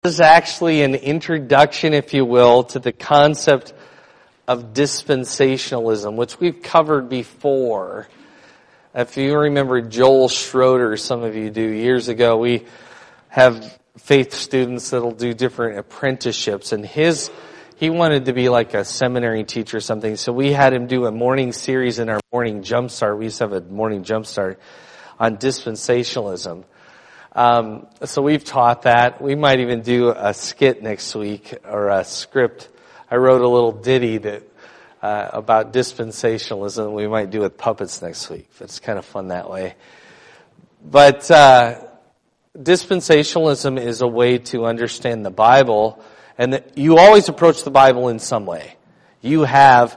This is actually an introduction, if you will, to the concept of dispensationalism, which we've covered before. If you remember Joel Schroeder, some of you do, years ago, we have faith students that'll do different apprenticeships, and he wanted to be like a seminary teacher or something, so we had him do a morning series in our morning jumpstart. We used to have a morning jumpstart on dispensationalism. So we've taught that. We might even do a skit next week or a script. I wrote a little ditty that about dispensationalism. We might do with puppets next week. It's kind of fun that way. But dispensationalism is a way to understand the Bible, and you always approach the Bible in some way. You have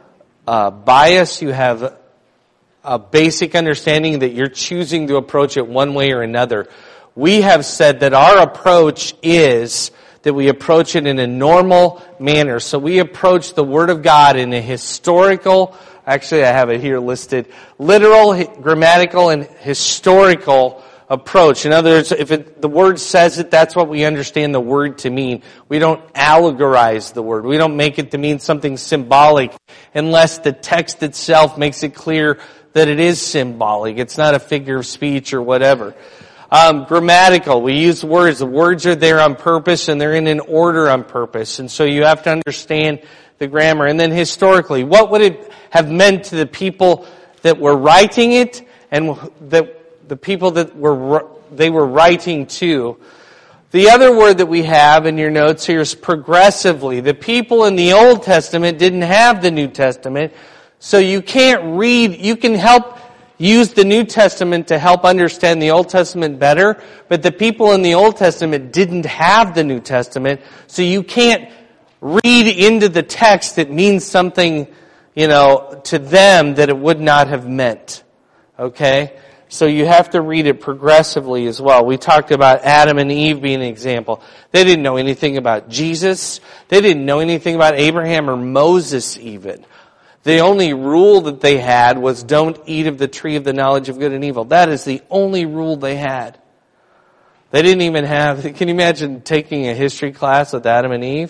bias. You have a basic understanding that you're choosing to approach it one way or another. We have said that our approach is that we approach it in a normal manner. So we approach the Word of God in a historical, actually I have it here listed, literal, grammatical, and historical approach. In other words, if the Word says it, that's what we understand the Word to mean. We don't allegorize the Word. We don't make it to mean something symbolic unless the text itself makes it clear that it is symbolic. It's not a figure of speech or whatever. Grammatical. We use words. The words are there on purpose and they're in an order on purpose. And so you have to understand the grammar. And then historically, what would it have meant to the people that were writing it and the people that they were writing to? The other word that we have in your notes here is progressively. The people in the Old Testament didn't have the New Testament. So you can't read, you can help use the New Testament to help understand the Old Testament better, but the people in the Old Testament didn't have the New Testament, so you can't read into the text that means something, to them that it would not have meant. Okay? So you have to read it progressively as well. We talked about Adam and Eve being an example. They didn't know anything about Jesus. They didn't know anything about Abraham or Moses even. The only rule that they had was don't eat of the tree of the knowledge of good and evil. That is the only rule they had. They didn't even have, can you imagine taking a history class with Adam and Eve?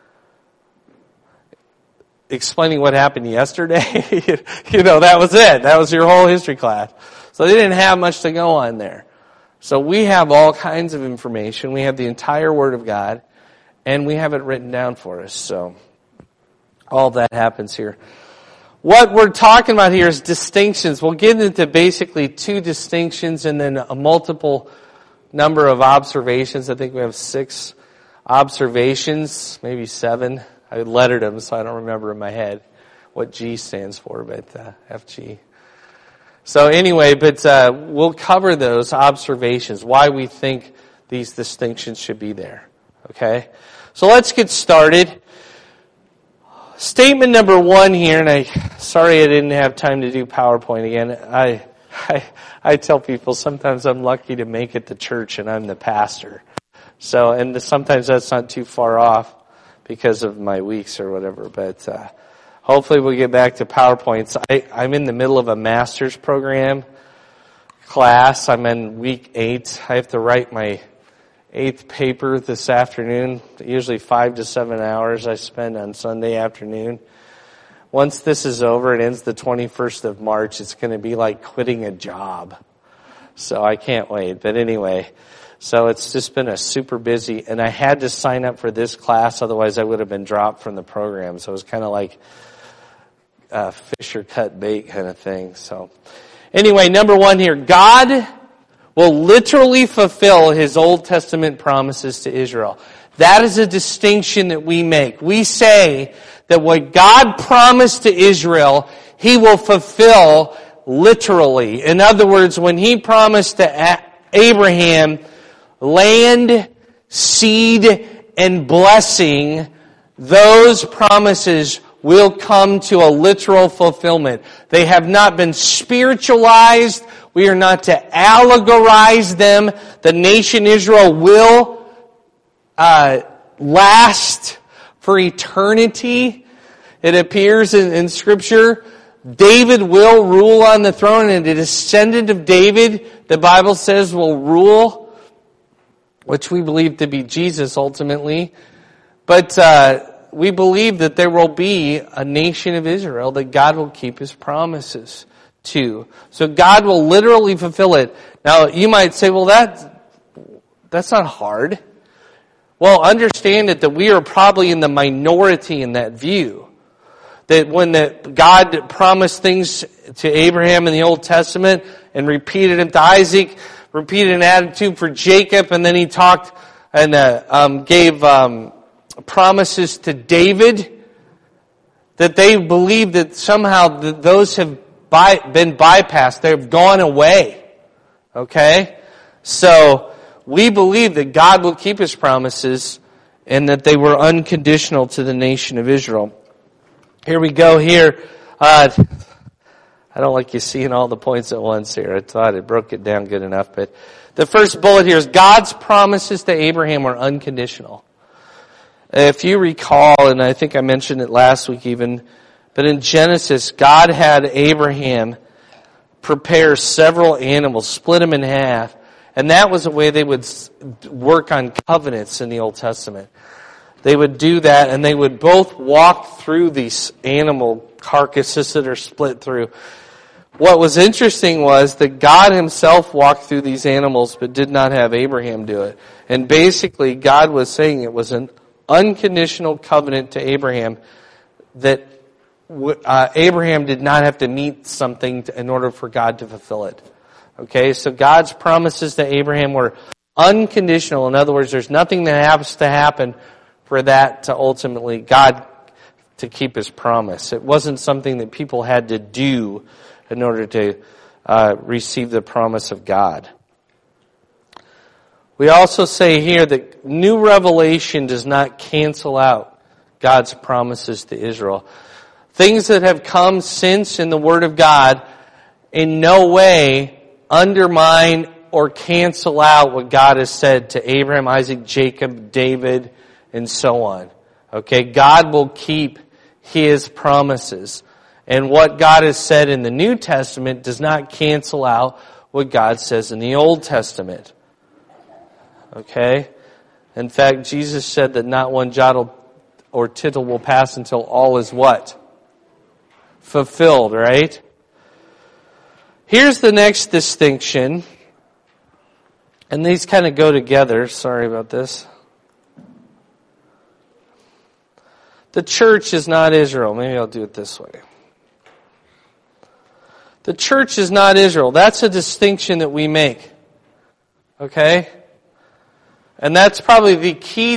Explaining what happened yesterday? That was it. That was your whole history class. So they didn't have much to go on there. So we have all kinds of information. We have the entire Word of God, and we have it written down for us. So all that happens here. What we're talking about here is distinctions. We'll get into basically 2 distinctions and then a multiple number of observations. I think we have 6 observations, maybe 7. I lettered them, so I don't remember in my head what G stands for, but FG. So anyway, we'll cover those observations, why we think these distinctions should be there. Okay? So let's get started. Statement number 1 here, and sorry I didn't have time to do PowerPoint again. I tell people sometimes I'm lucky to make it to church and I'm the pastor. So, and sometimes that's not too far off because of my weeks or whatever, but hopefully we'll get back to PowerPoints. I'm in the middle of a master's program class. I'm in week 8. I have to write my 8th paper this afternoon, usually 5 to 7 hours I spend on Sunday afternoon. Once this is over, it ends the 21st of March, it's going to be like quitting a job. So I can't wait. But anyway, so it's just been a super busy, and I had to sign up for this class, otherwise I would have been dropped from the program. So it was kind of like fish or cut bait kind of thing. So anyway, number 1 here, God will literally fulfill His Old Testament promises to Israel. That is a distinction that we make. We say that what God promised to Israel, He will fulfill literally. In other words, when He promised to Abraham land, seed, and blessing, those promises will come to a literal fulfillment. They have not been spiritualized. We are not to allegorize them. The nation Israel will last for eternity. It appears in Scripture. David will rule on the throne, and the descendant of David, the Bible says, will rule which we believe to be Jesus ultimately. But we believe that there will be a nation of Israel that God will keep His promises to. So God will literally fulfill it. Now, you might say, well, that's not hard. Well, understand it that we are probably in the minority in that view. That when God promised things to Abraham in the Old Testament and repeated them to Isaac, repeated an attitude for Jacob, and then He talked and gave promises to David, that they believe that somehow those have been bypassed. They've gone away. Okay? So, we believe that God will keep His promises and that they were unconditional to the nation of Israel. Here we go here. I don't like you seeing all the points at once here. I thought I broke it down good enough. But the first bullet here is God's promises to Abraham are unconditional. If you recall, and I think I mentioned it last week even, but in Genesis, God had Abraham prepare several animals, split them in half. And that was the way they would work on covenants in the Old Testament. They would do that, and they would both walk through these animal carcasses that are split through. What was interesting was that God Himself walked through these animals, but did not have Abraham do it. And basically, God was saying it was an unconditional covenant to Abraham that Abraham did not have to meet something in order for God to fulfill it. Okay, so God's promises to Abraham were unconditional. In other words, there's nothing that has to happen for that to ultimately, God to keep His promise. It wasn't something that people had to do in order to receive the promise of God. We also say here that new revelation does not cancel out God's promises to Israel. Things that have come since in the Word of God in no way undermine or cancel out what God has said to Abraham, Isaac, Jacob, David, and so on. Okay, God will keep His promises. And what God has said in the New Testament does not cancel out what God says in the Old Testament. Okay? In fact, Jesus said that not one jot or tittle will pass until all is what? Fulfilled, right? Here's the next distinction, and these kind of go together. Sorry about this. The church is not Israel. Maybe I'll do it this way. The church is not Israel. That's a distinction that we make. Okay? And that's probably the key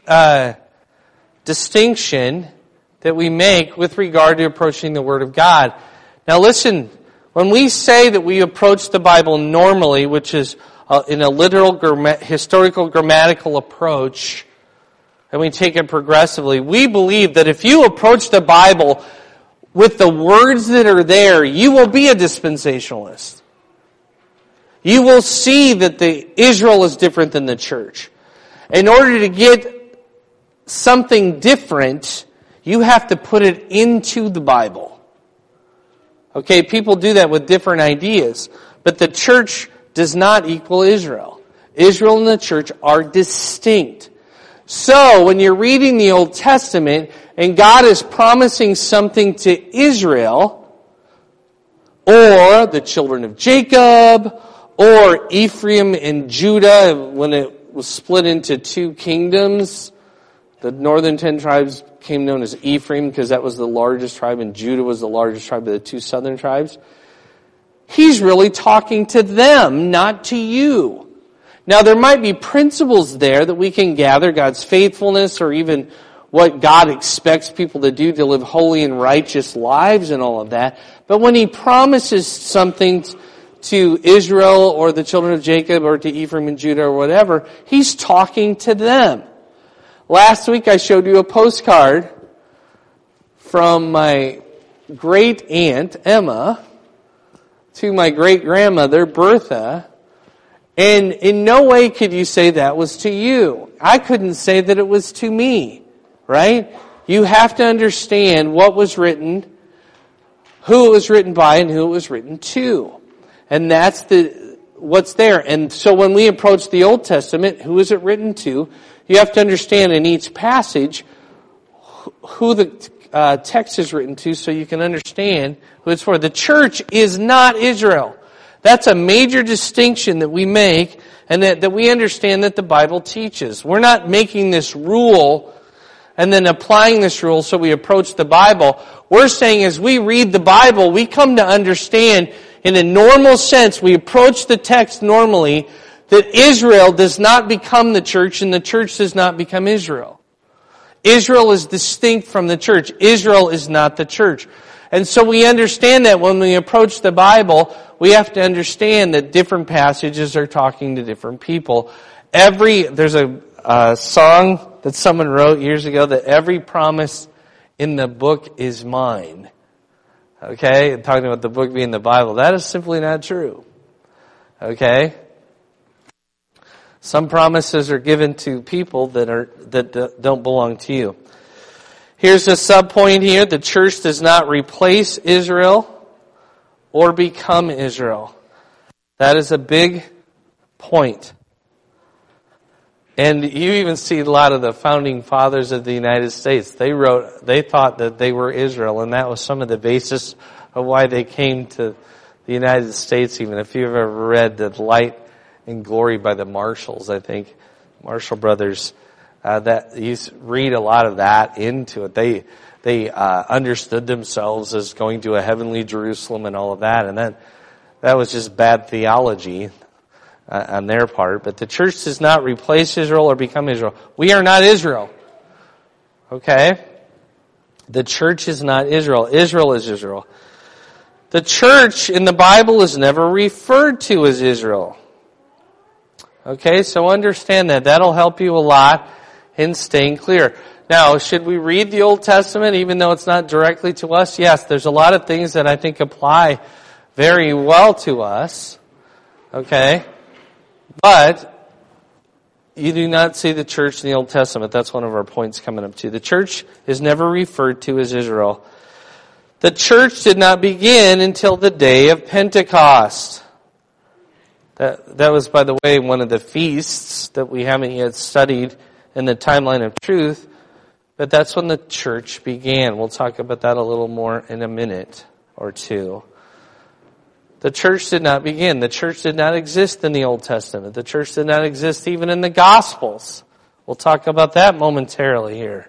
distinction that we make with regard to approaching the Word of God. Now listen, when we say that we approach the Bible normally, which is in a literal, historical, grammatical approach, and we take it progressively, we believe that if you approach the Bible with the words that are there, you will be a dispensationalist. You will see that Israel is different than the church. In order to get something different, you have to put it into the Bible. Okay, people do that with different ideas. But the church does not equal Israel. Israel and the church are distinct. So, when you're reading the Old Testament, and God is promising something to Israel, or the children of Jacob, or Ephraim and Judah, when it was split into two kingdoms, the northern 10 tribes came known as Ephraim because that was the largest tribe, and Judah was the largest tribe of the two southern tribes. He's really talking to them, not to you. Now, there might be principles there that we can gather, God's faithfulness, or even what God expects people to do to live holy and righteous lives and all of that. But when He promises something to Israel or the children of Jacob or to Ephraim and Judah or whatever, He's talking to them. Last week I showed you a postcard from my great aunt, Emma, to my great grandmother, Bertha, and in no way could you say that was to you. I couldn't say that it was to me, right? You have to understand what was written, who it was written by, and who it was written to. And that's the what's there. And so when we approach the Old Testament, who is it written to? You have to understand in each passage who the text is written to so you can understand who it's for. The church is not Israel. That's a major distinction that we make and that we understand that the Bible teaches. We're not making this rule and then applying this rule so we approach the Bible. We're saying as we read the Bible, we come to understand in a normal sense, we approach the text normally, that Israel does not become the church and the church does not become Israel. Israel is distinct from the church. Israel is not the church. And so we understand that when we approach the Bible, we have to understand that different passages are talking to different people. There's a song that someone wrote years ago that every promise in the book is mine. Okay? Talking about the book being the Bible. That is simply not true. Okay? Some promises are given to people that don't belong to you. Here's a sub-point here. The church does not replace Israel or become Israel. That is a big point. And you even see a lot of the founding fathers of the United States. They thought that they were Israel, and that was some of the basis of why they came to the United States. Even if you've ever read The Light and Glory by the Marshalls, I think, Marshall Brothers, that you read a lot of that into it. They understood themselves as going to a heavenly Jerusalem and all of that, and that was just bad theology on their part. But the church does not replace Israel or become Israel. We are not Israel. Okay? The church is not Israel. Israel is Israel. The church in the Bible is never referred to as Israel. Okay, so understand that. That'll help you a lot in staying clear. Now, should we read the Old Testament even though it's not directly to us? Yes, there's a lot of things that I think apply very well to us. Okay? But you do not see the church in the Old Testament. That's one of our points coming up too. The church is never referred to as Israel. The church did not begin until the day of Pentecost. That was, by the way, one of the feasts that we haven't yet studied in the timeline of truth. But that's when the church began. We'll talk about that a little more in a minute or two. The church did not begin. The church did not exist in the Old Testament. The church did not exist even in the Gospels. We'll talk about that momentarily here.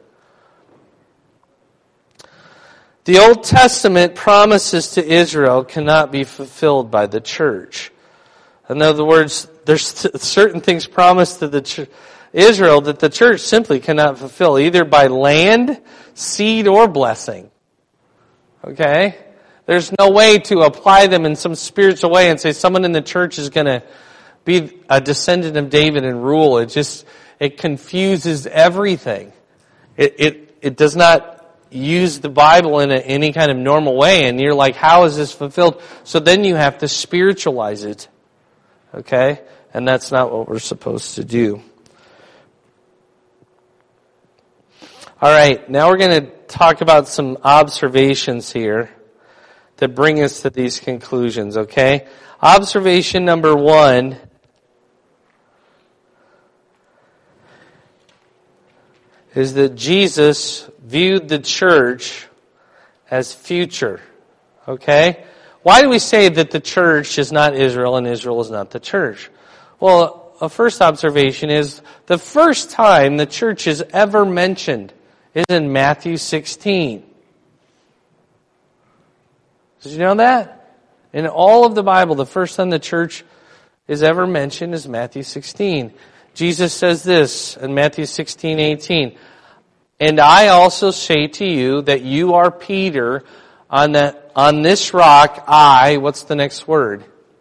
The Old Testament promises to Israel cannot be fulfilled by the church. In other words, there's certain things promised to Israel that the church simply cannot fulfill, either by land, seed, or blessing. Okay? There's no way to apply them in some spiritual way and say someone in the church is going to be a descendant of David and rule. It confuses everything. It does not use the Bible in any kind of normal way, and you're like, how is this fulfilled? So then you have to spiritualize it. Okay? And that's not what we're supposed to do. Alright, now we're going to talk about some observations here that bring us to these conclusions, okay? Observation number 1 is that Jesus viewed the church as future, okay? Why do we say that the church is not Israel and Israel is not the church? Well, a first observation is the first time the church is ever mentioned is in Matthew 16. Did you know that? In all of the Bible, the first time the church is ever mentioned is Matthew 16. Jesus says this in Matthew 16:18. And I also say to you that you are Peter, on this rock what's the next word?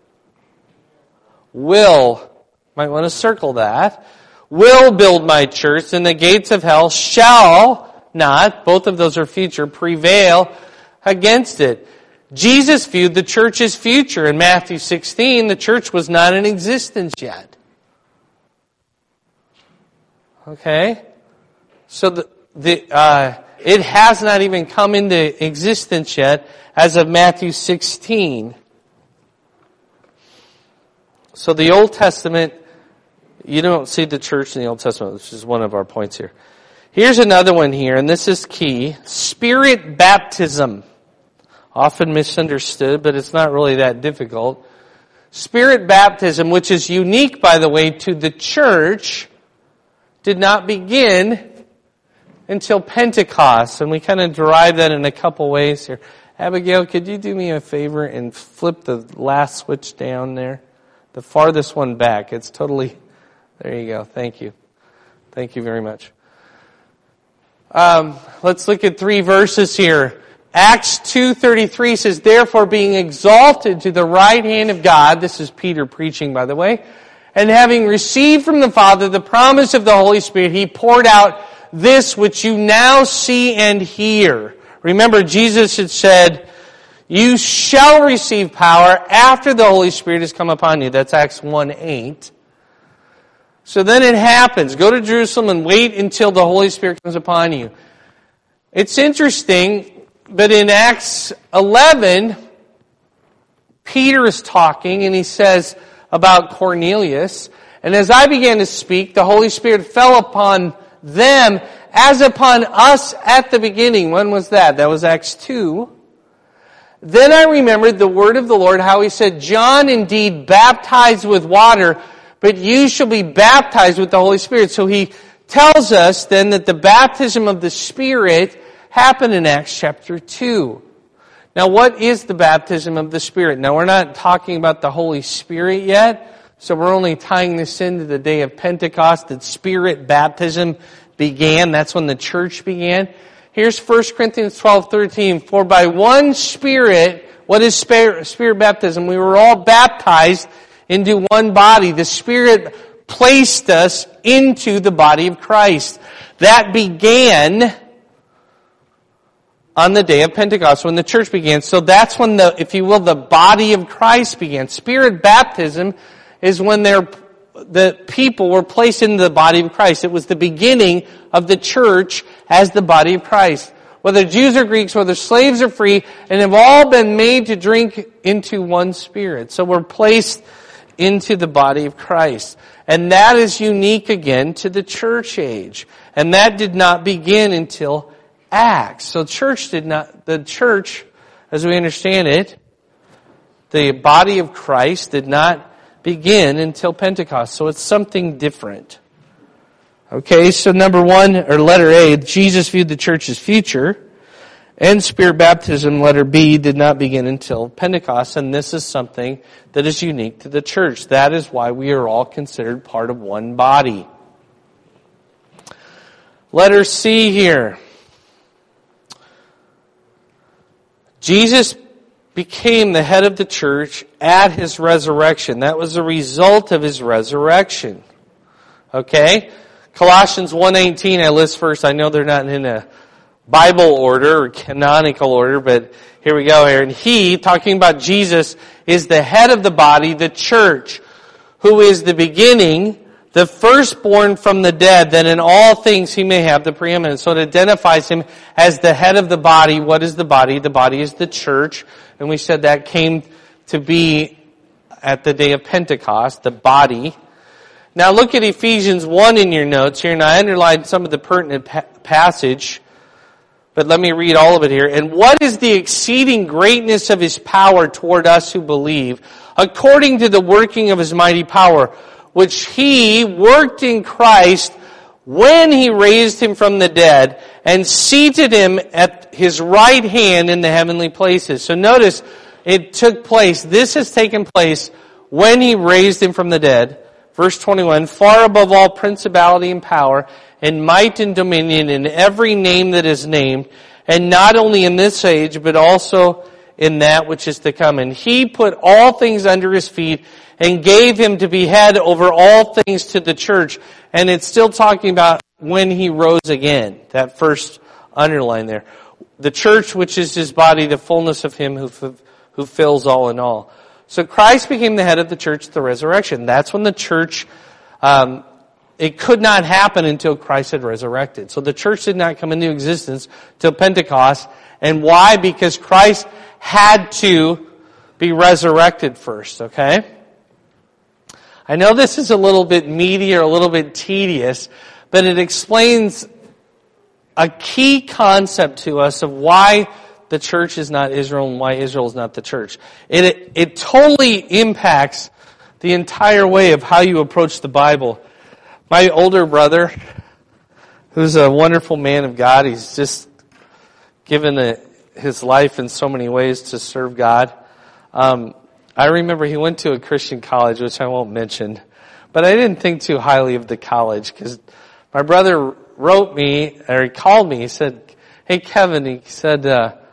Might want to circle that. Will build my church, and the gates of hell shall not, both of those are future, prevail against it. Jesus viewed the church as future. In Matthew 16, the church was not in existence yet. Okay? So it has not even come into existence yet as of Matthew 16. So the Old Testament, you don't see the church in the Old Testament, which is one of our points here. Here's another one here, and this is key. Spirit baptism. Often misunderstood, but it's not really that difficult. Spirit baptism, which is unique, by the way, to the church, did not begin until Pentecost. And we kind of derive that in a couple ways here. Abigail, could you do me a favor and flip the last switch down there? The farthest one back. It's totally... There you go. Thank you. Thank you very much. Let's look at 3 verses here. Acts 2:33 says, therefore being exalted to the right hand of God, this is Peter preaching, by the way, and having received from the Father the promise of the Holy Spirit, he poured out this which you now see and hear. Remember, Jesus had said, you shall receive power after the Holy Spirit has come upon you. That's Acts 1:8. So then it happens. Go to Jerusalem and wait until the Holy Spirit comes upon you. It's interesting, but in Acts 11, Peter is talking and he says about Cornelius, and as I began to speak, the Holy Spirit fell upon them as upon us at the beginning. When was that? That was Acts 2. Then I remembered the word of the Lord, how he said, John indeed baptized with water, but you shall be baptized with the Holy Spirit. So he tells us then that the baptism of the Spirit happened in Acts chapter 2. Now what is the baptism of the Spirit? Now we're not talking about the Holy Spirit yet, so we're only tying this into the day of Pentecost, that Spirit baptism began. That's when the church began. Here's 1 Corinthians 12:13. For by one Spirit, what is Spirit baptism? We were all baptized into one body. The Spirit placed us into the body of Christ. That began on the day of Pentecost, when the church began. So that's when if you will, the body of Christ began. Spirit baptism is when the people were placed into the body of Christ. It was the beginning of the church as the body of Christ. Whether Jews or Greeks, whether slaves or free, and have all been made to drink into one Spirit. So we're placed into the body of Christ. And that is unique again to the church age. And that did not begin until Acts. So the church, as we understand it, the body of Christ did not begin until Pentecost. So it's something different. Okay, so number 1, or letter A, Jesus viewed the church's future. And Spirit baptism, letter B, did not begin until Pentecost. And this is something that is unique to the church. That is why we are all considered part of one body. Letter C here. Jesus became the head of the church at his resurrection. That was a result of his resurrection. Okay? Colossians 1:18 I list first. I know they're not in a Bible order or canonical order, but here we go here. And he, talking about Jesus, is the head of the body, the church, who is the beginning, the firstborn from the dead, that in all things he may have the preeminence. So it identifies him as the head of the body. What is the body? The body is the church. And we said that came to be at the day of Pentecost, the body. Now look at Ephesians 1 in your notes here, and I underlined some of the pertinent passage, but let me read all of it here. And what is the exceeding greatness of his power toward us who believe, according to the working of his mighty power, which he worked in Christ when he raised him from the dead and seated him at his right hand in the heavenly places. So notice, it took place, this has taken place when he raised him from the dead. Verse 21, far above all principality and power and might and dominion in every name that is named, and not only in this age, but also in that which is to come. And he put all things under his feet and gave him to be head over all things to the church. And it's still talking about when he rose again. That first underline there. The church, which is his body, the fullness of him who fills all in all. So Christ became the head of the church at the resurrection. That's when the church, it could not happen until Christ had resurrected. So the church did not come into existence till Pentecost. And why? Because Christ had to be resurrected first, okay? I know this is a little bit meaty or a little bit tedious, but it explains a key concept to us of why the church is not Israel and why Israel is not the church. It totally impacts the entire way of how you approach the Bible. My older brother, who's a wonderful man of God, he's just given his life in so many ways to serve God. I remember he went to a Christian college, which I won't mention, but I didn't think too highly of the college because my brother wrote me, or he called me, he said, "Hey Kevin," he said,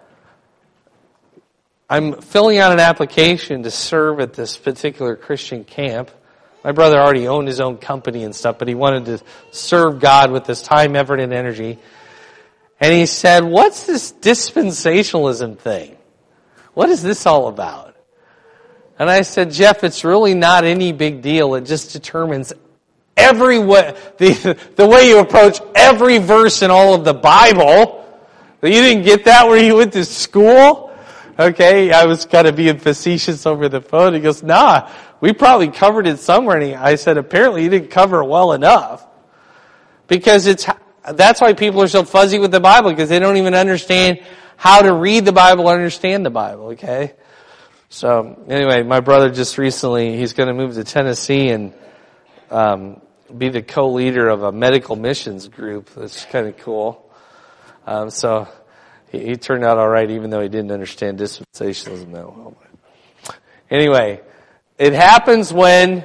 "I'm filling out an application to serve at this particular Christian camp." My brother already owned his own company and stuff, but he wanted to serve God with his time, effort, and energy. And he said, "What's this dispensationalism thing? What is this all about?" And I said, "Jeff, it's really not any big deal. It just determines every way, the way you approach every verse in all of the Bible." You didn't get that where you went to school? Okay, I was kind of being facetious over the phone. He goes, "Nah, we probably covered it somewhere." And I said, "Apparently you didn't cover it well enough." Because that's why people are so fuzzy with the Bible, because they don't even understand how to read the Bible or understand the Bible, okay? So, anyway, my brother just recently, he's going to move to Tennessee and be the co-leader of a medical missions group. That's kind of cool. So, he turned out all right, even though he didn't understand dispensationalism that well. Anyway, it happens when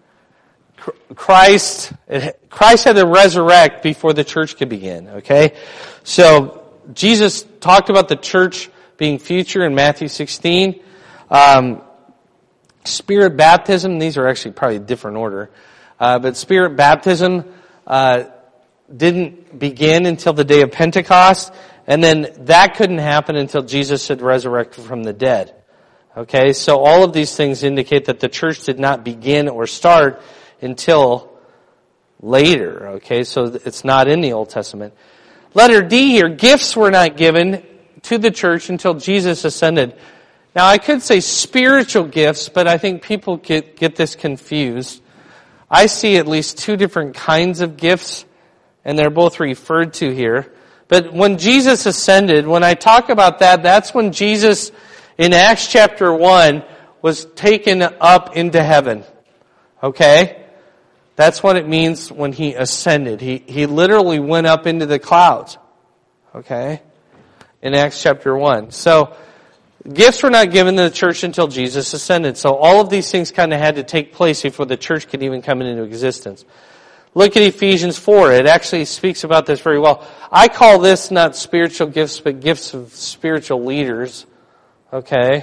Christ had to resurrect before the church could begin, okay? So, Jesus talked about the church being future in Matthew 16. Spirit baptism, these are actually probably a different order. But Spirit baptism didn't begin until the day of Pentecost, and then that couldn't happen until Jesus had resurrected from the dead. Okay, so all of these things indicate that the church did not begin or start until later. Okay, so it's not in the Old Testament. Letter D here, gifts were not given to the church until Jesus ascended. Now I could say spiritual gifts, but I think people get this confused. I see at least two different kinds of gifts, and they're both referred to here. But when Jesus ascended, when I talk about that, that's when Jesus, in Acts chapter 1, was taken up into heaven. Okay? That's what it means when he ascended. He literally went up into the clouds. Okay? In Acts chapter 1. So, gifts were not given to the church until Jesus ascended. So all of these things kind of had to take place before the church could even come into existence. Look at Ephesians 4. It actually speaks about this very well. I call this not spiritual gifts, but gifts of spiritual leaders. Okay?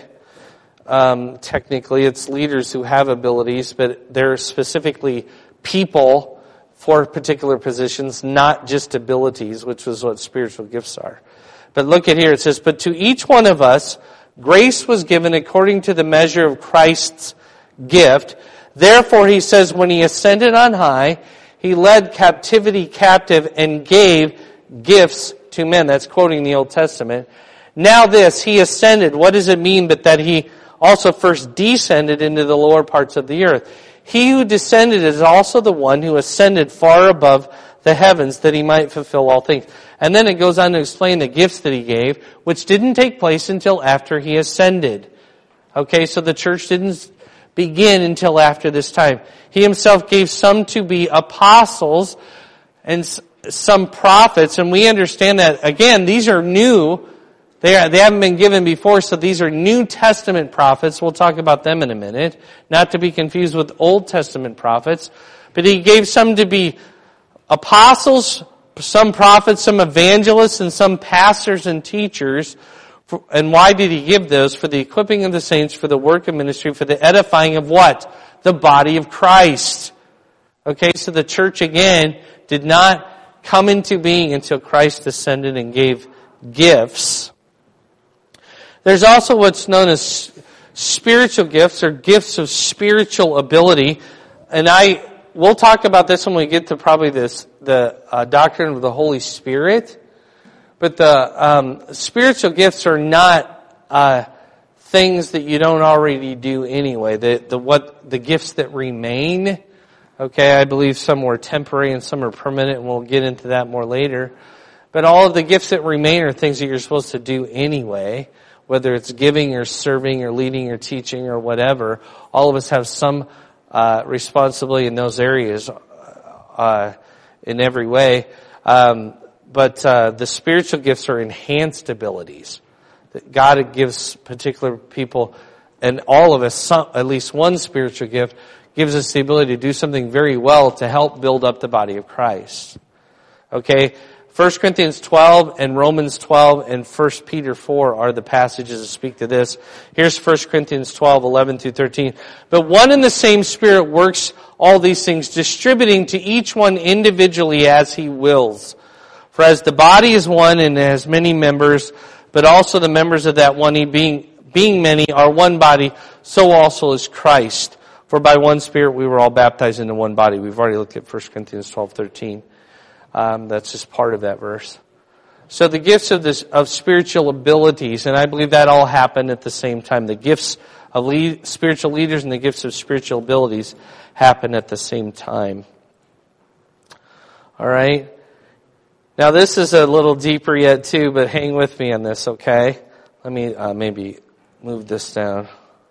Technically, it's leaders who have abilities, but they're specifically people for particular positions, not just abilities, which is what spiritual gifts are. But look at here. It says, "But to each one of us, grace was given according to the measure of Christ's gift. Therefore," he says, "when he ascended on high, he led captivity captive and gave gifts to men." That's quoting the Old Testament. "Now this, he ascended." What does it mean but that he also first descended into the lower parts of the earth? "He who descended is also the one who ascended far above the heavens that he might fulfill all things." And then it goes on to explain the gifts that he gave, which didn't take place until after he ascended. Okay, so the church didn't begin until after this time. He himself gave some to be apostles and some prophets, and we understand that, again, these are new. They haven't been given before, so these are New Testament prophets. We'll talk about them in a minute, not to be confused with Old Testament prophets. But he gave some to be apostles, some prophets, some evangelists, and some pastors and teachers. And why did he give those? For the equipping of the saints, for the work of ministry, for the edifying of what? The body of Christ. Okay, so the church again did not come into being until Christ ascended and gave gifts. There's also what's known as spiritual gifts or gifts of spiritual ability. And we'll talk about this when we get to probably the doctrine of the Holy Spirit. But the spiritual gifts are not things that you don't already do anyway. The gifts that remain. Okay, I believe some were temporary and some are permanent, and we'll get into that more later. But all of the gifts that remain are things that you're supposed to do anyway, whether it's giving or serving or leading or teaching or whatever. All of us have some responsibility in those areas in every way. But the spiritual gifts are enhanced abilities. God gives particular people, and all of us, at least one spiritual gift, gives us the ability to do something very well to help build up the body of Christ. Okay? 1 Corinthians 12 and Romans 12 and 1 Peter 4 are the passages that speak to this. Here's 1 Corinthians 12, 11 through 13. But one and the same Spirit works all these things, distributing to each one individually as He wills. For as the body is one and has many members, but also the members of that one, being many, are one body, so also is Christ. For by one Spirit we were all baptized into one body. We've already looked at 1 Corinthians 12, 13. That's just part of that verse. So the gifts of spiritual abilities, and I believe that all happened at the same time. The gifts of spiritual leaders and the gifts of spiritual abilities happen at the same time. All right. Now this is a little deeper yet too, but hang with me on this, okay? Let me maybe move this down.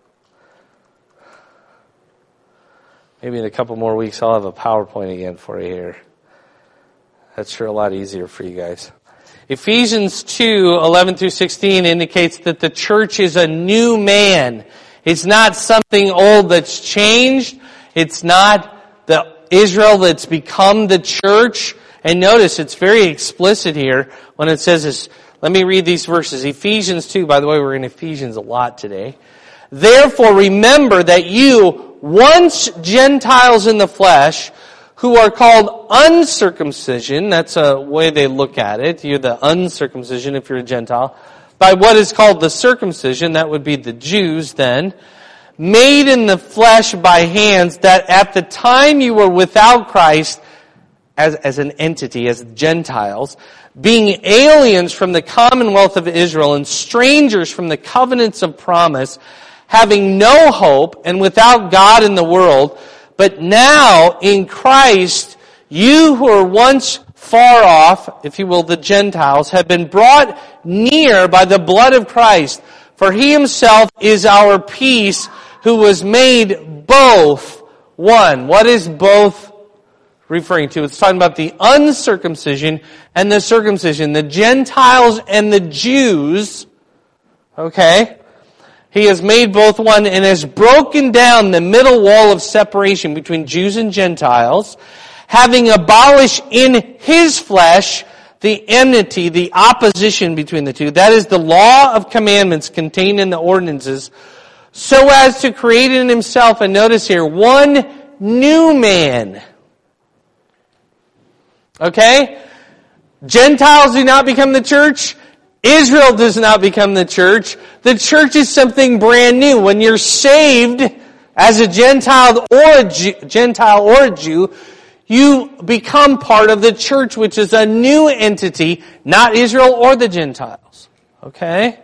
Maybe in a couple more weeks I'll have a PowerPoint again for you here. That's sure a lot easier for you guys. Ephesians 2, 11 through 16 indicates that the church is a new man. It's not something old that's changed. It's not the Israel that's become the church. And notice, it's very explicit here when it says this. Let me read these verses. Ephesians 2, by the way, we're in Ephesians a lot today. Therefore remember that you, once Gentiles in the flesh, who are called uncircumcision, that's a way they look at it. You're the uncircumcision if you're a Gentile. By what is called the circumcision, that would be the Jews then, made in the flesh by hands, that at the time you were without Christ, as an entity, as Gentiles, being aliens from the commonwealth of Israel and strangers from the covenants of promise, having no hope and without God in the world, but now in Christ, you who were once far off, if you will, the Gentiles, have been brought near by the blood of Christ. For He Himself is our peace, who was made both one. What is both referring to? It's talking about the uncircumcision and the circumcision, the Gentiles and the Jews. Okay? He has made both one and has broken down the middle wall of separation between Jews and Gentiles, having abolished in His flesh the enmity, the opposition between the two. That is the law of commandments contained in the ordinances, so as to create in Himself, and notice here, one new man. Okay? Gentiles do not become the church. Israel does not become the church. The church is something brand new. When you're saved as a Gentile or a Jew, you become part of the church, which is a new entity, not Israel or the Gentiles. Okay?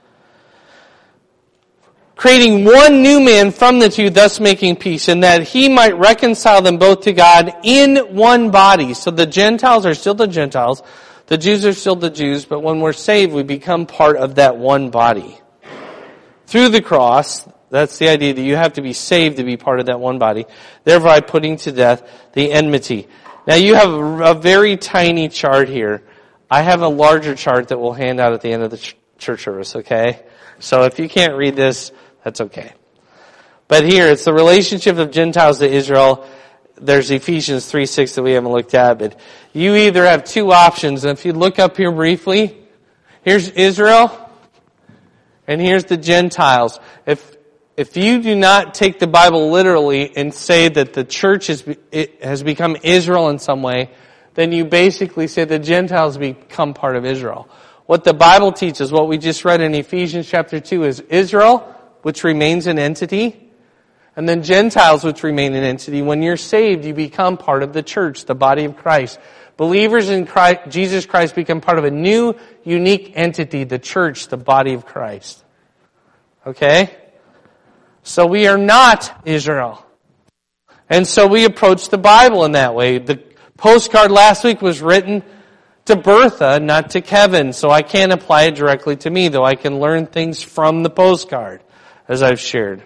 Creating one new man from the two, thus making peace, and that He might reconcile them both to God in one body. So the Gentiles are still the Gentiles, the Jews are still the Jews, but when we're saved, we become part of that one body. Through the cross, that's the idea that you have to be saved to be part of that one body, thereby putting to death the enmity. Now you have a very tiny chart here. I have a larger chart that we'll hand out at the end of the church service, okay? So if you can't read this, that's okay. But here, it's the relationship of Gentiles to Israel. There's Ephesians 3:6 that we haven't looked at, but you either have two options. And if you look up here briefly, here's Israel, and here's the Gentiles. If you do not take the Bible literally and say that the church has become Israel in some way, then you basically say the Gentiles become part of Israel. What the Bible teaches, what we just read in Ephesians chapter 2, is Israel, which remains an entity, and then Gentiles, which remain an entity. When you're saved, you become part of the church, the body of Christ. Believers in Christ, Jesus Christ become part of a new, unique entity, the church, the body of Christ. Okay? So we are not Israel. And so we approach the Bible in that way. The postcard last week was written to Bertha, not to Kevin. So I can't apply it directly to me, though I can learn things from the postcard, as I've shared.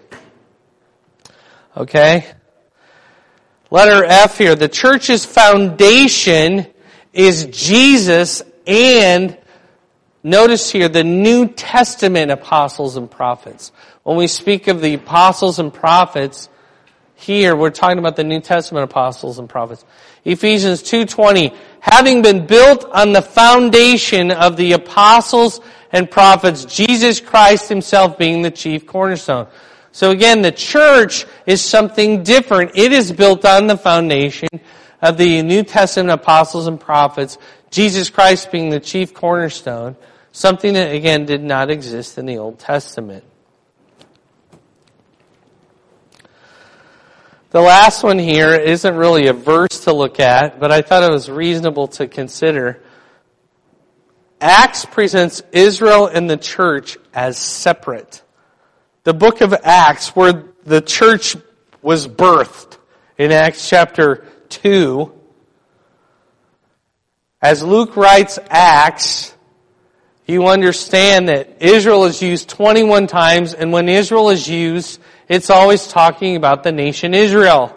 Okay? Letter F here. The church's foundation is Jesus and, notice here, the New Testament apostles and prophets. When we speak of the apostles and prophets, here we're talking about the New Testament apostles and prophets. Ephesians 2:20, having been built on the foundation of the apostles and prophets, Jesus Christ himself being the chief cornerstone. So again, the church is something different. It is built on the foundation of the New Testament apostles and prophets, Jesus Christ being the chief cornerstone, something that again did not exist in the Old Testament. The last one here isn't really a verse to look at, but I thought it was reasonable to consider. Acts presents Israel and the church as separate. The book of Acts, where the church was birthed in Acts chapter 2, as Luke writes Acts, you understand that Israel is used 21 times, and when Israel is used, it's always talking about the nation Israel.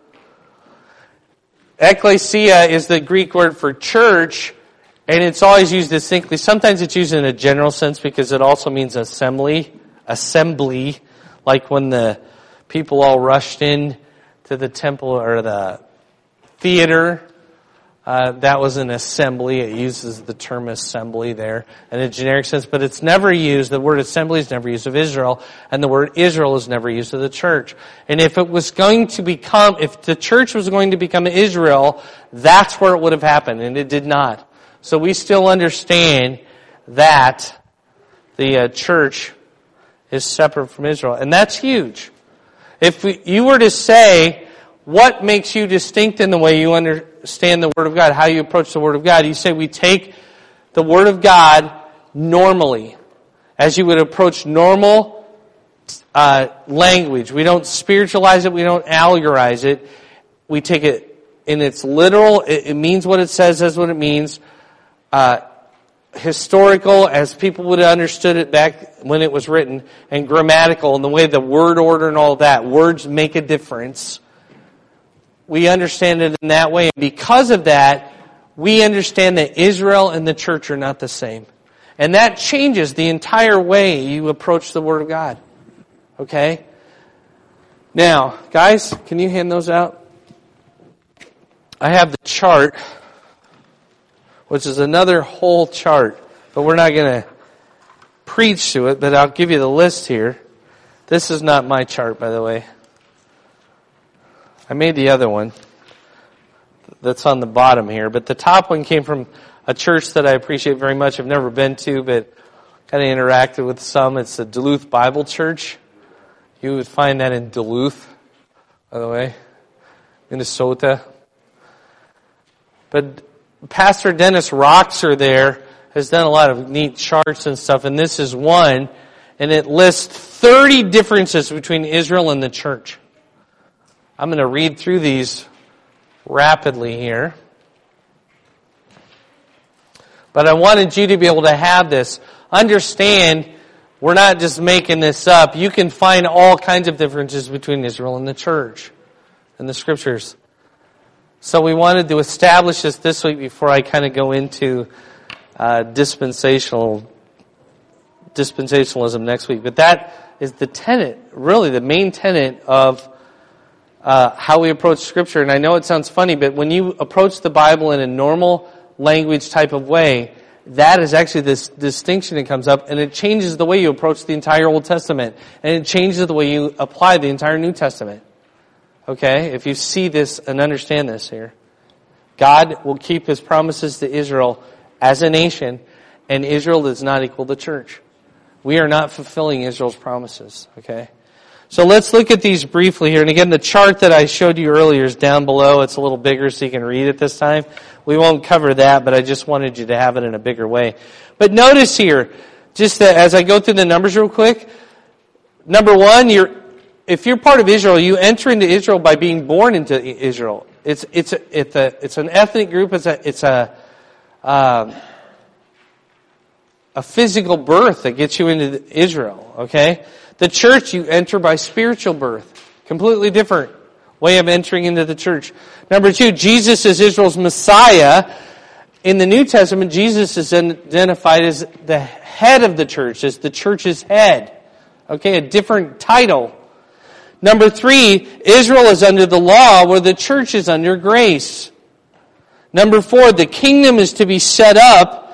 Ekklesia is the Greek word for church, and it's always used distinctly. Sometimes it's used in a general sense because it also means assembly, like when the people all rushed in to the temple or the theater. That was an assembly. It uses the term assembly there in a generic sense, but it's never used, the word assembly is never used of Israel, and the word Israel is never used of the church. And if it was going to become, if the church was going to become Israel, that's where it would have happened, and it did not. So we still understand that the church is separate from Israel, and that's huge. If you were to say, what makes you distinct in the way you understand the Word of God, how you approach the Word of God? You say we take the Word of God normally, as you would approach normal language. We don't spiritualize it, we don't allegorize it. We take it in its literal, it means what it says, that's what it means. Historical, as people would have understood it back when it was written, and grammatical, and the way the word order and all that. Words make a difference. We understand it in that way. And because of that, we understand that Israel and the church are not the same. And that changes the entire way you approach the Word of God. Okay? Now, guys, can you hand those out? I have the chart, which is another whole chart, but we're not going to preach to it, but I'll give you the list here. This is not my chart, by the way. I made the other one that's on the bottom here, but the top one came from a church that I appreciate very much. I've never been to, but kind of interacted with some. It's the Duluth Bible Church. You would find that in Duluth, by the way, Minnesota. But Pastor Dennis Roxer there has done a lot of neat charts and stuff, and this is one, and it lists 30 differences between Israel and the church. I'm going to read through these rapidly here. But I wanted you to be able to have this. Understand, we're not just making this up. You can find all kinds of differences between Israel and the church in the Scriptures. So we wanted to establish this week before I kind of go into dispensationalism next week. But that is the tenet, really the main tenet of how we approach Scripture. And I know it sounds funny, but when you approach the Bible in a normal language type of way, that is actually this distinction that comes up, and it changes the way you approach the entire Old Testament, and it changes the way you apply the entire New Testament. Okay? If you see this and understand this here. God will keep His promises to Israel as a nation, and Israel does not equal the church. We are not fulfilling Israel's promises. Okay? So let's look at these briefly here. And again, the chart that I showed you earlier is down below. It's a little bigger so you can read it this time. We won't cover that, but I just wanted you to have it in a bigger way. But notice here, just as I go through the numbers real quick, Number one, if you're part of Israel, you enter into Israel by being born into Israel. It's an ethnic group. It's a physical birth that gets you into Israel. Okay, the church you enter by spiritual birth. Completely different way of entering into the church. Number two, Jesus is Israel's Messiah. In the New Testament, Jesus is identified as the head of the church, as the church's head. Okay, a different title. Number three, Israel is under the law where the church is under grace. Number four, the kingdom is to be set up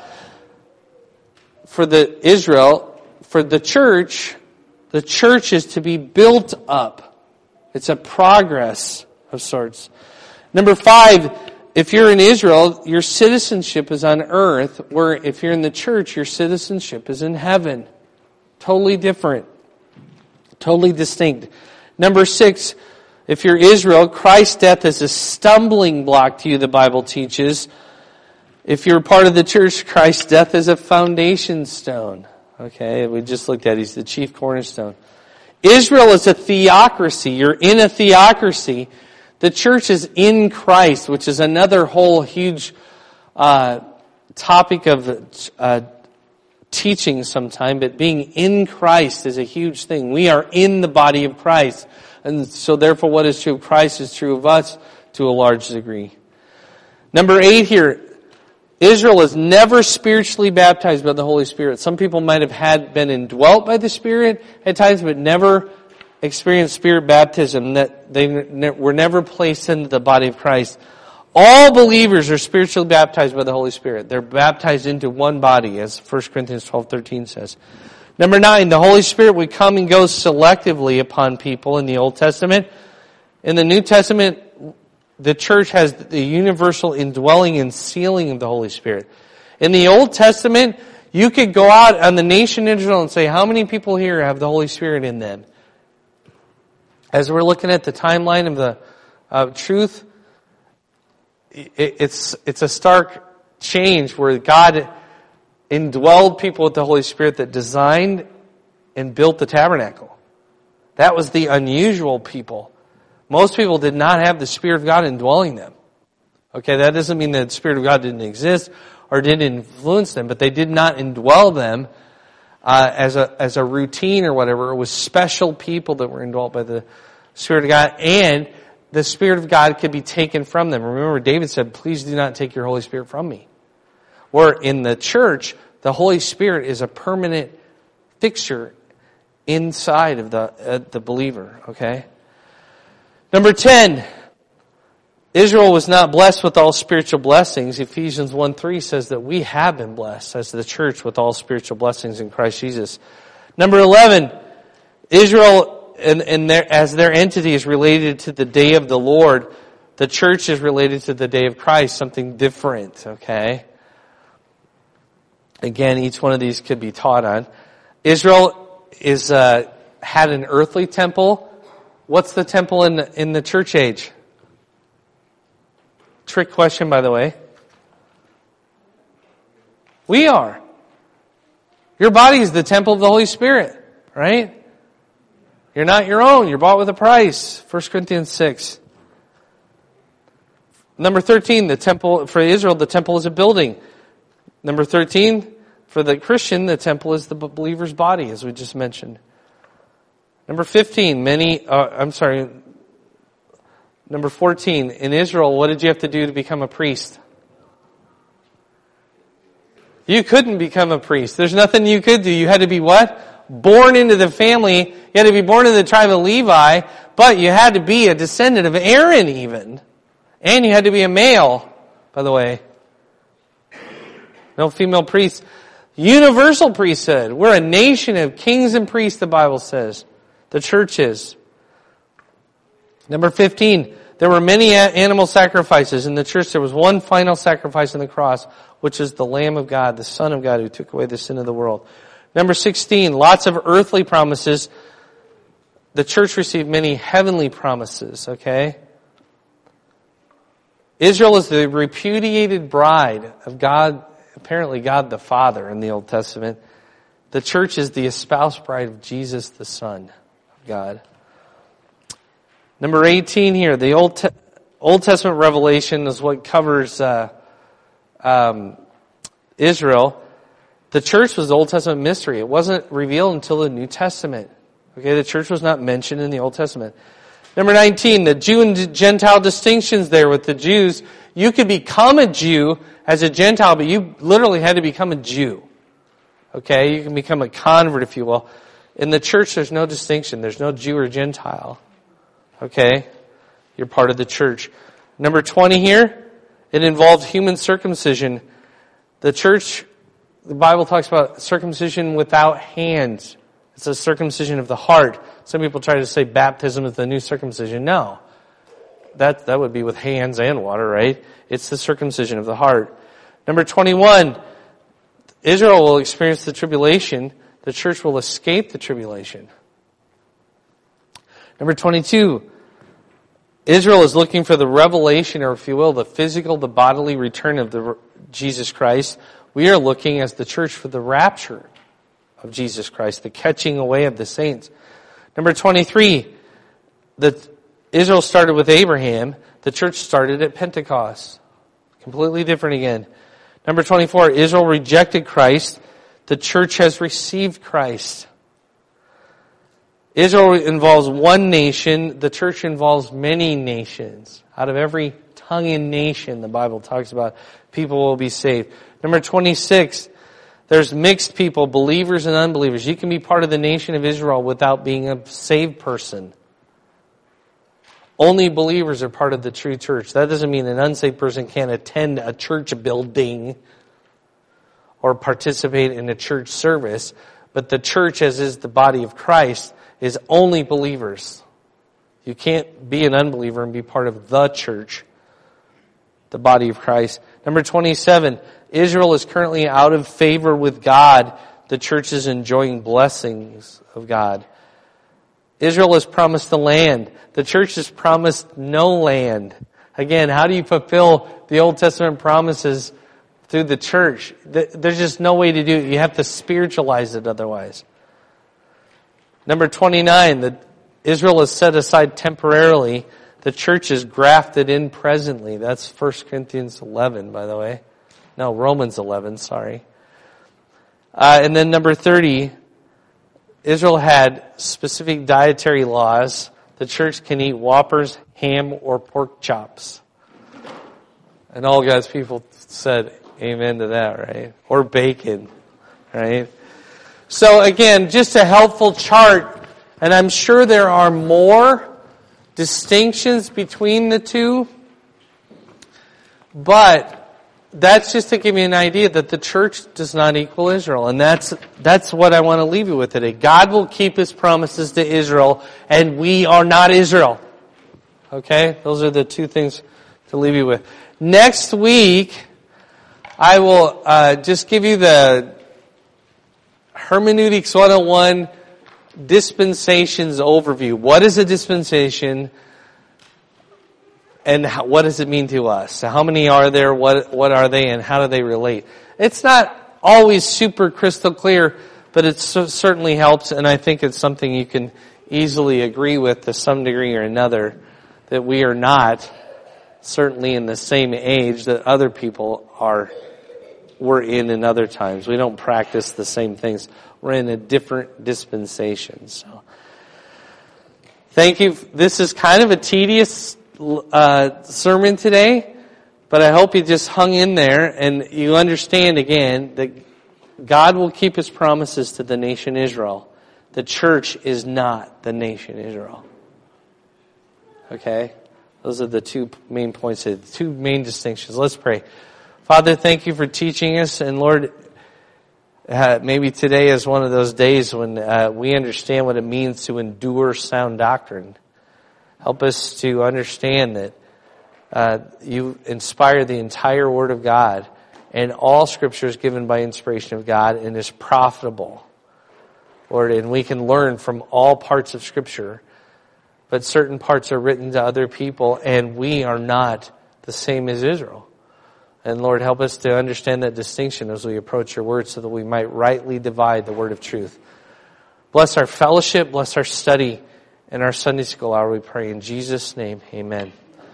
for Israel. For the church is to be built up. It's a progress of sorts. Number five, if you're in Israel, your citizenship is on earth, where if you're in the church, your citizenship is in heaven. Totally different. Totally distinct. Number six, if you're Israel, Christ's death is a stumbling block to you, the Bible teaches. If you're part of the church, Christ's death is a foundation stone. Okay, we just looked at it. He's the chief cornerstone. Israel is a theocracy. You're in a theocracy. The church is in Christ, which is another whole huge topic of teaching sometime, but being in Christ is a huge thing. We are in the body of Christ. And so therefore what is true of Christ is true of us to a large degree. Number 8 here, Israel is never spiritually baptized by the Holy Spirit. Some people might have been indwelt by the Spirit at times, but never experienced Spirit baptism, that they were never placed into the body of Christ. All believers are spiritually baptized by the Holy Spirit. They're baptized into one body, as 1 Corinthians 12:13 says. Number 9, the Holy Spirit would come and go selectively upon people in the Old Testament. In the New Testament, the church has the universal indwelling and sealing of the Holy Spirit. In the Old Testament, you could go out on the nation of Israel and say, how many people here have the Holy Spirit in them? As we're looking at the timeline of the truth, it's a stark change where God indwelled people with the Holy Spirit that designed and built the tabernacle. That was the unusual people. Most people did not have the Spirit of God indwelling them. Okay, that doesn't mean that the Spirit of God didn't exist or didn't influence them, but they did not indwell them as a routine or whatever. It was special people that were indwelt by the Spirit of God, and the Spirit of God could be taken from them. Remember, David said, please do not take your Holy Spirit from me. Where in the church, the Holy Spirit is a permanent fixture inside of the believer, okay? Number 10, Israel was not blessed with all spiritual blessings. Ephesians 1:3 says that we have been blessed as the church with all spiritual blessings in Christ Jesus. Number 11, Israel as their entity is related to the day of the Lord. The church is related to the day of Christ, something different, okay? Again, each one of these could be taught on. Israel had an earthly temple. What's the temple in the church age? Trick question, by the way. We are. Your body is the temple of the Holy Spirit, right? You're not your own. You're bought with a price. 1 Corinthians 6. Number 13, the temple for Israel, the temple is a building. Number 13, for the Christian, the temple is the believer's body, as we just mentioned. Number 15, Number 14, in Israel, what did you have to do to become a priest? You couldn't become a priest. There's nothing you could do. You had to be what? Born into the family. You had to be born in the tribe of Levi, but you had to be a descendant of Aaron even. And you had to be a male, by the way. No female priests. Universal priesthood. We're a nation of kings and priests, the Bible says. The church is. Number 15, there were many animal sacrifices. In the church, there was one final sacrifice on the cross, which is the Lamb of God, the Son of God, who took away the sin of the world. Number 16, lots of earthly promises. The church received many heavenly promises, okay? Israel is the repudiated bride of God, apparently God the Father in the Old Testament. The church is the espoused bride of Jesus the Son. God. Number 18 here, the Old Testament revelation is what covers Israel. The church was the Old Testament mystery. It wasn't revealed until the New Testament. Okay, the church was not mentioned in the Old Testament. Number 19, the Jew and Gentile distinctions there with the Jews. You could become a Jew as a Gentile, but you literally had to become a Jew. Okay, you can become a convert, if you will. In the church, there's no distinction. There's no Jew or Gentile. Okay, you're part of the church. Number 20 here, it involved human circumcision. The church, the Bible talks about circumcision without hands. It's a circumcision of the heart. Some people try to say baptism is the new circumcision. No. That would be with hands and water, right? It's the circumcision of the heart. Number 21, Israel will experience the tribulation. The church will escape the tribulation. Number 22, Israel is looking for the revelation, or if you will, the physical, the bodily return of Jesus Christ. We are looking as the church for the rapture of Jesus Christ, the catching away of the saints. Number 23, Israel started with Abraham. The church started at Pentecost. Completely different again. Number 24, Israel rejected Christ. The church has received Christ. Israel involves one nation. The church involves many nations. Out of every tongue and nation, the Bible talks about, people will be saved. Number 26, there's mixed people, believers and unbelievers. You can be part of the nation of Israel without being a saved person. Only believers are part of the true church. That doesn't mean an unsaved person can't attend a church building or participate in a church service. But the church, as is the body of Christ, is only believers. You can't be an unbeliever and be part of the church, the body of Christ. Number 27, Israel is currently out of favor with God. The church is enjoying blessings of God. Israel is promised the land. The church is promised no land. Again, how do you fulfill the Old Testament promises through the church? There's just no way to do it. You have to spiritualize it otherwise. Number 29, Israel is set aside temporarily. The church is grafted in presently. That's 1 Corinthians 11, by the way. No, Romans 11, sorry. And then number 30, Israel had specific dietary laws. The church can eat Whoppers, ham, or pork chops. And all God's people said amen to that, right? Or bacon, right? So again, just a helpful chart. And I'm sure there are more distinctions between the two. But that's just to give you an idea that the church does not equal Israel. And that's what I want to leave you with today. God will keep His promises to Israel, and we are not Israel. Okay? Those are the two things to leave you with. Next week, I will just give you the Hermeneutics 101 dispensations overview. What is a dispensation? And what does it mean to us? So how many are there? What are they? And how do they relate? It's not always super crystal clear, but it certainly helps. And I think it's something you can easily agree with to some degree or another, that we are not certainly in the same age that other people were in other times. We don't practice the same things. We're in a different dispensation. So, thank you. This is kind of a tedious sermon today, but I hope you just hung in there and you understand again that God will keep His promises to the nation Israel. The church is not the nation Israel. Okay? Those are the two main points, the two main distinctions. Let's pray. Father, thank you for teaching us, and Lord, maybe today is one of those days when we understand what it means to endure sound doctrine. Help us to understand that you inspire the entire Word of God, and all Scripture is given by inspiration of God and is profitable, Lord, and we can learn from all parts of Scripture, but certain parts are written to other people, and we are not the same as Israel. And Lord, help us to understand that distinction as we approach your word so that we might rightly divide the word of truth. Bless our fellowship, bless our study. in our Sunday school hour, we pray in Jesus' name. Amen.